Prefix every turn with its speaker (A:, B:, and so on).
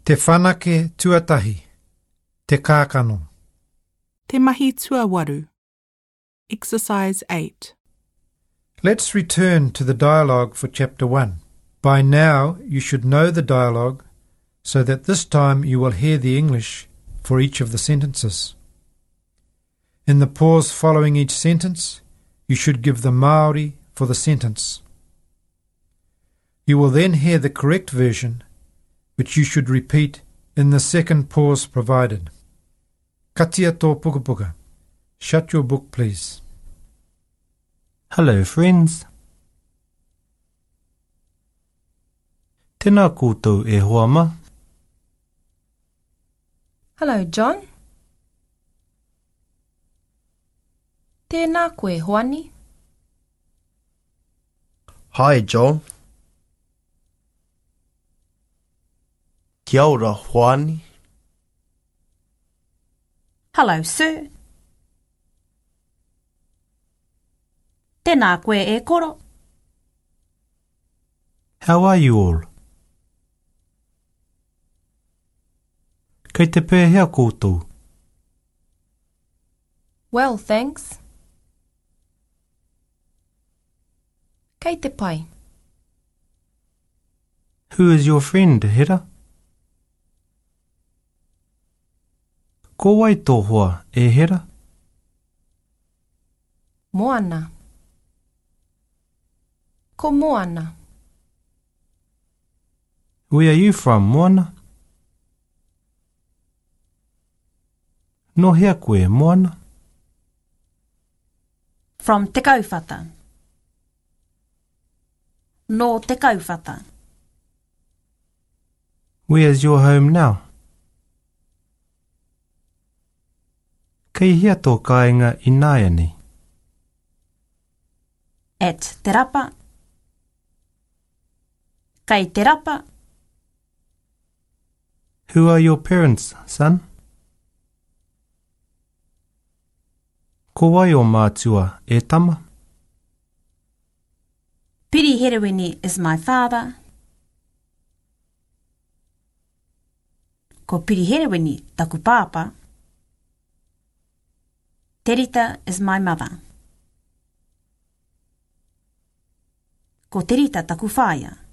A: Te whanake tuatahi. Te kākano.
B: Te mahi tuawaru. Exercise 8.
A: Let's return to the dialogue for Chapter 1. By now you should know the dialogue so that this time you will hear the English for each of the sentences. In the pause following each sentence, you should give the Māori for the sentence. You will then hear the correct version, which you should repeat in the second pause provided. Katia tō pukapuka. Shut your book, please.
C: Hello, friends. Tēnā koutou e hoama.
D: Hello, John. Tēnā koe, Hoani.
E: Hi, John. Kia ora, Hoani.
F: Hello, sir. Tēnā koe e koro.
C: How are you all? Kei te pēhea koutou.
D: Well, thanks. Kei te pai.
C: Who is your friend, Hera? Ko wai tō hoa, e Hera?
D: Moana. Ko Moana.
C: Where are you from, Moana? No hea koe, Moana?
F: From Te Kauwhata. No Te Kauwhata.
C: Where is your home now? Kei hea tō kāinga I Naiani?
F: At Te Rapa. Kei Te Rapa.
C: Who are your parents, son? Ko wai o mātua e tama?
F: Piri Herewini is my father. Ko Piri Herewini taku pāpa. Terita is my mother. Ko Terita taku whaia.